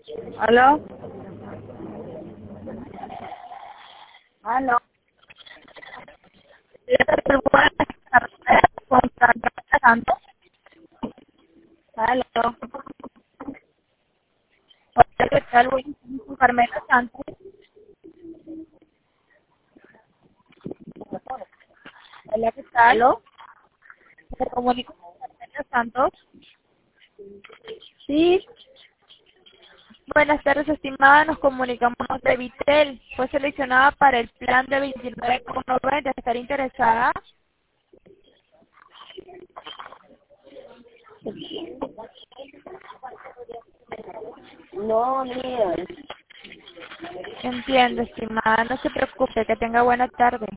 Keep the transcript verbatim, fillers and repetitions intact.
¿Aló? ¿Aló? Con Carmela Santos. ¿Aló? Hola, ¿qué tal? Voy con Carmela Santos. Hola, ¿qué tal? ¿Aló? Me comunico con Carmela Santos. Sí, Buenas tardes, estimada. Nos comunicamos de Vitel. Fue seleccionada para el plan de veintinueve con noventa. ¿Estar interesada? no, mira. Entiendo, estimada. No se preocupe. Que tenga buena tarde.